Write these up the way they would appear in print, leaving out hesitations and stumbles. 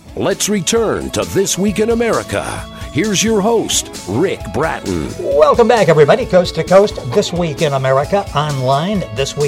Let's return to This Week in America. Here's your host, Rick Bratton. Welcome back, everybody, coast to coast. This Week in America, online,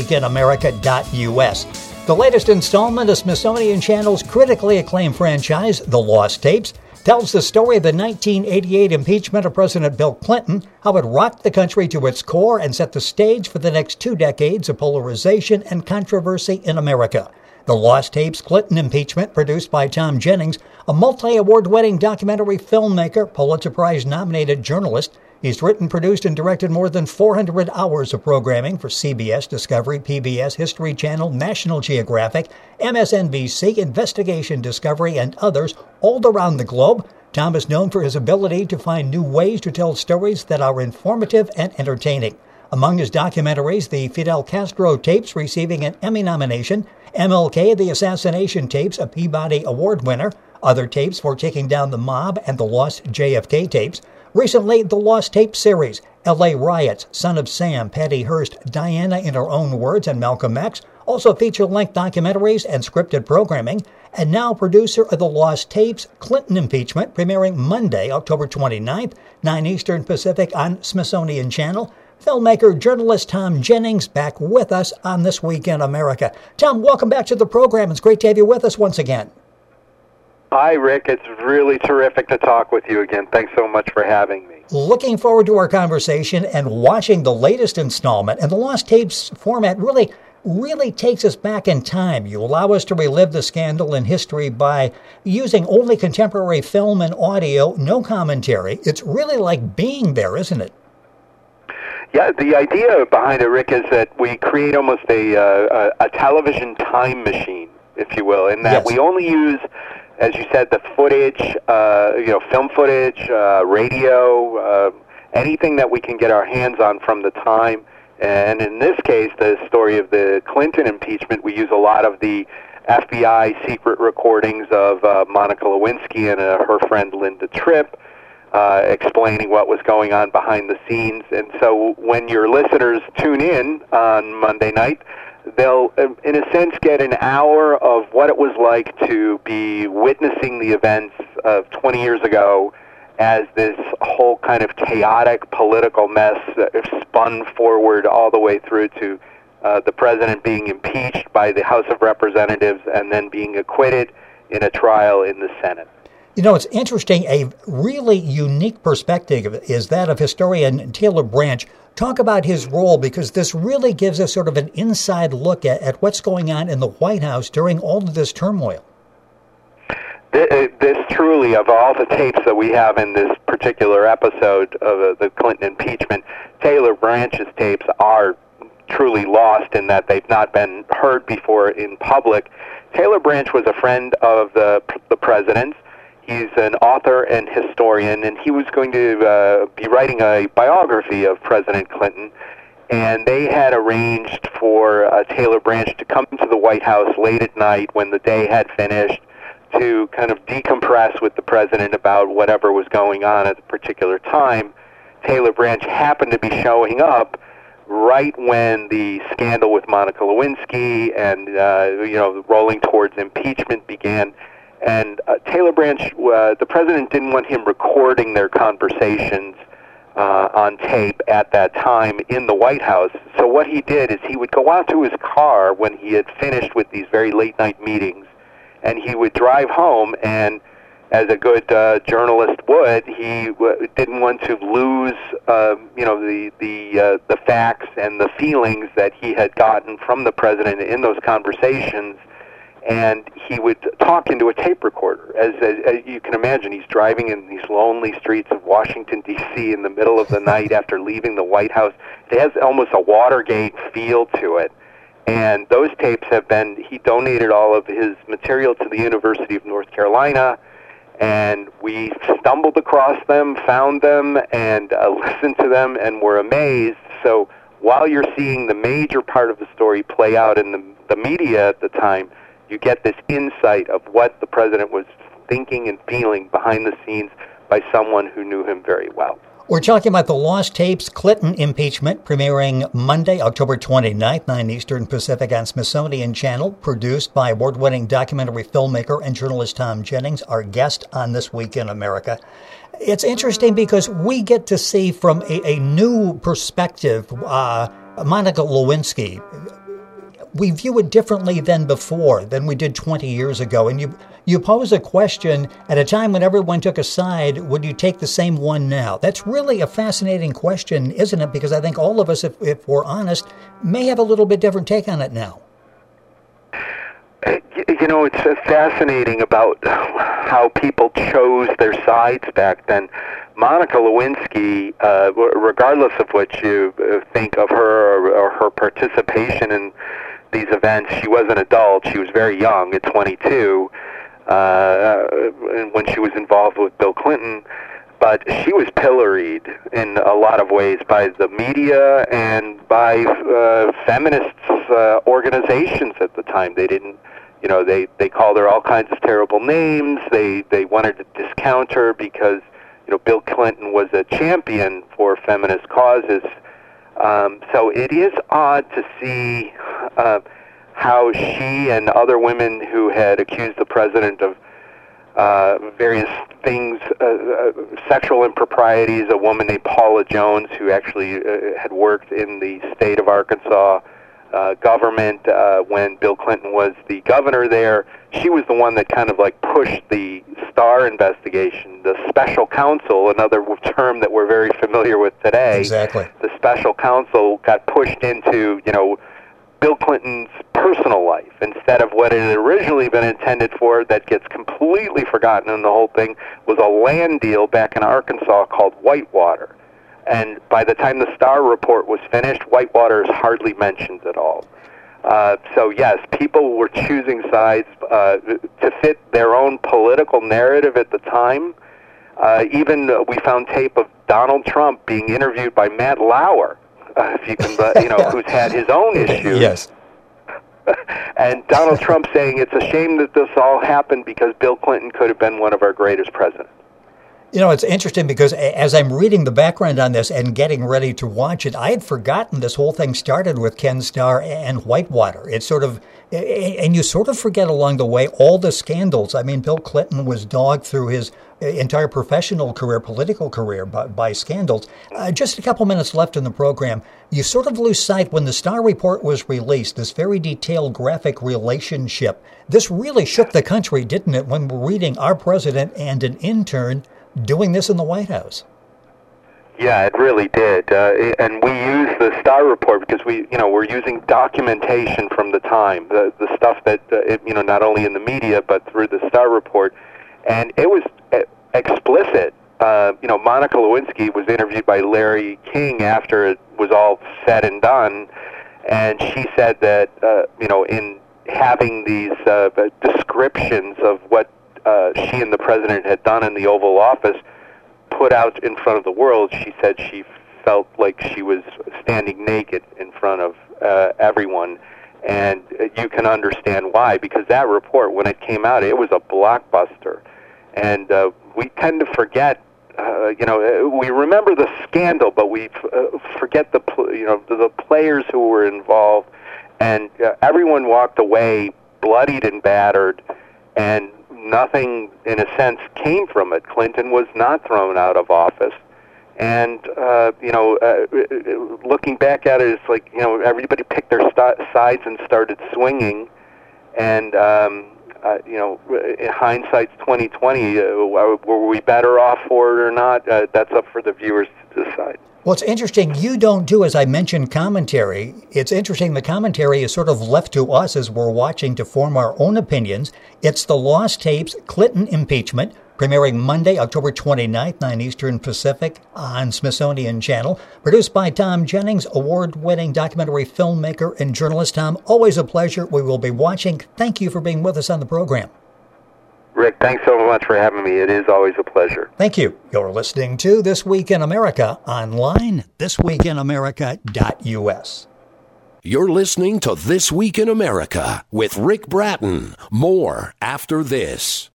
thisweekinamerica.us. The latest installment of Smithsonian Channel's critically acclaimed franchise, The Lost Tapes, tells the story of the 1988 impeachment of President Bill Clinton, how it rocked the country to its core and set the stage for the next 2 decades of polarization and controversy in America. The Lost Tapes Clinton Impeachment, produced by Tom Jennings, a multi-award-winning documentary filmmaker, Pulitzer Prize-nominated journalist. He's written, produced, and directed more than 400 hours of programming for CBS, Discovery, PBS, History Channel, National Geographic, MSNBC, Investigation Discovery, and others all around the globe. Tom is known for his ability to find new ways to tell stories that are informative and entertaining. Among his documentaries, the Fidel Castro tapes receiving an Emmy nomination, MLK, the assassination tapes, a Peabody Award winner, other tapes for taking down the mob, and the lost JFK tapes. Recently, the Lost Tape series, L.A. Riots, Son of Sam, Patty Hearst, Diana in Her Own Words, and Malcolm X, also feature-length documentaries and scripted programming, and now producer of the Lost Tapes, Clinton Impeachment, premiering Monday, October 29th, 9 Eastern Pacific on Smithsonian Channel. Filmmaker, journalist Tom Jennings back with us on This Week in America. Tom, welcome back to the program. It's great to have you with us once again. Hi, Rick. It's really terrific to talk with you again. Thanks so much for having me. Looking forward to our conversation and watching the latest installment. And the Lost Tapes format really takes us back in time. You allow us to relive the scandal in history by using only contemporary film and audio, no commentary. It's really like being there, isn't it? Yeah, the idea behind it, Rick, is that we create almost a television time machine, if you will, in that we only use, as you said, the footage, film footage, radio, anything that we can get our hands on from the time. And in this case, the story of the Clinton impeachment, we use a lot of the FBI secret recordings of Monica Lewinsky and her friend Linda Tripp, explaining what was going on behind the scenes. And so when your listeners tune in on Monday night, they'll, in a sense, get an hour of what it was like to be witnessing the events of 20 years ago as this whole kind of chaotic political mess spun forward all the way through to the president being impeached by the House of Representatives and then being acquitted in a trial in the Senate. You know, it's interesting. A really unique perspective is that of historian Taylor Branch. Talk about his role, because this really gives us sort of an inside look at what's going on in the White House during all of this turmoil. This truly, of all the tapes that we have in this particular episode of the Clinton impeachment, Taylor Branch's tapes are truly lost in that they've not been heard before in public. Taylor Branch was a friend of the president's. He's an author and historian, and he was going to be writing a biography of President Clinton, and they had arranged for Taylor Branch to come to the White House late at night when the day had finished to kind of decompress with the president about whatever was going on at the particular time. Taylor Branch happened to be showing up right when the scandal with Monica Lewinsky and rolling towards impeachment began. And Taylor Branch, the president didn't want him recording their conversations on tape at that time in the White House. So what he did is he would go out to his car when he had finished with these very late-night meetings, and he would drive home, and as a good journalist would, he didn't want to lose, the facts and the feelings that he had gotten from the president in those conversations. And he would talk into a tape recorder. As you can imagine, he's driving in these lonely streets of Washington, D.C. in the middle of the night after leaving the White House. It has almost a Watergate feel to it. And those tapes he donated all of his material to the University of North Carolina, and we stumbled across them, found them, and listened to them, and were amazed. So while you're seeing the major part of the story play out in the media at the time, you get this insight of what the president was thinking and feeling behind the scenes by someone who knew him very well. We're talking about the Lost Tapes Clinton impeachment, premiering Monday, October 29th, 9 Eastern Pacific on Smithsonian Channel, produced by award-winning documentary filmmaker and journalist Tom Jennings, our guest on This Week in America. It's interesting because we get to see from a new perspective Monica Lewinsky. We view it differently than before, than we did 20 years ago. And you pose a question at a time when everyone took a side, would you take the same one now? That's really a fascinating question, isn't it? Because I think all of us, if we're honest, may have a little bit different take on it now. You know, it's fascinating about how people chose their sides back then. Monica Lewinsky, regardless of what you think of her or her participation in these events, she was an adult. She was very young at 22 when she was involved with Bill Clinton. But she was pilloried in a lot of ways by the media and by feminist organizations at the time. They didn't, you know, they called her all kinds of terrible names. They wanted to discount her because, you know, Bill Clinton was a champion for feminist causes. So it is odd to see how she and other women who had accused the president of various things, sexual improprieties, a woman named Paula Jones who actually had worked in the state of Arkansas government when Bill Clinton was the governor there. She was the one that kind of like pushed the Starr investigation. The special counsel, another term that we're very familiar with today. Exactly. The special counsel got pushed into, you know, Bill Clinton's personal life instead of what it had originally been intended for. That gets completely forgotten in the whole thing was a land deal back in Arkansas called Whitewater. And by the time the Starr report was finished, Whitewater is hardly mentioned at all. So yes, people were choosing sides to fit their own political narrative at the time. Even we found tape of Donald Trump being interviewed by Matt Lauer, if you can, you know, who's had his own issues. Yes. And Donald Trump saying it's a shame that this all happened because Bill Clinton could have been one of our greatest presidents. You know, it's interesting because as I'm reading the background on this and getting ready to watch it, I had forgotten this whole thing started with Ken Starr and Whitewater. It's sort of, and you sort of forget along the way all the scandals. I mean, Bill Clinton was dogged through his entire professional career, political career, by scandals. Just a couple minutes left in the program. You sort of lose sight when the Starr report was released, this very detailed graphic relationship. This really shook the country, didn't it, when we're reading our president and an intern doing this in the White House? Yeah, it really did, and we used the Starr report because we're using documentation from the time, the stuff that not only in the media but through the Starr report, and it was explicit. Monica Lewinsky was interviewed by Larry King after it was all said and done, and she said that in having these descriptions of what she and the president had done in the Oval Office put out in front of the world, she said she felt like she was standing naked in front of everyone. And you can understand why, because that report, when it came out, it was a blockbuster. And we tend to forget, we remember the scandal, but we forget the players who were involved. And everyone walked away bloodied and battered, and nothing, in a sense, came from it. Clinton was not thrown out of office. And, looking back at it, it's like, everybody picked their sides and started swinging. And, hindsight's 2020. Were we better off for it or not? That's up for the viewers to decide. Well, it's interesting. You don't do, as I mentioned, commentary. It's interesting. The commentary is sort of left to us as we're watching to form our own opinions. It's the Lost Tapes Clinton impeachment, premiering Monday, October 29th, 9 Eastern Pacific on Smithsonian Channel. Produced by Tom Jennings, award-winning documentary filmmaker and journalist. Tom, always a pleasure. We will be watching. Thank you for being with us on the program. Rick, thanks so much for having me. It is always a pleasure. Thank you. You're listening to This Week in America online, thisweekinamerica.us. You're listening to This Week in America with Rick Bratton. More after this.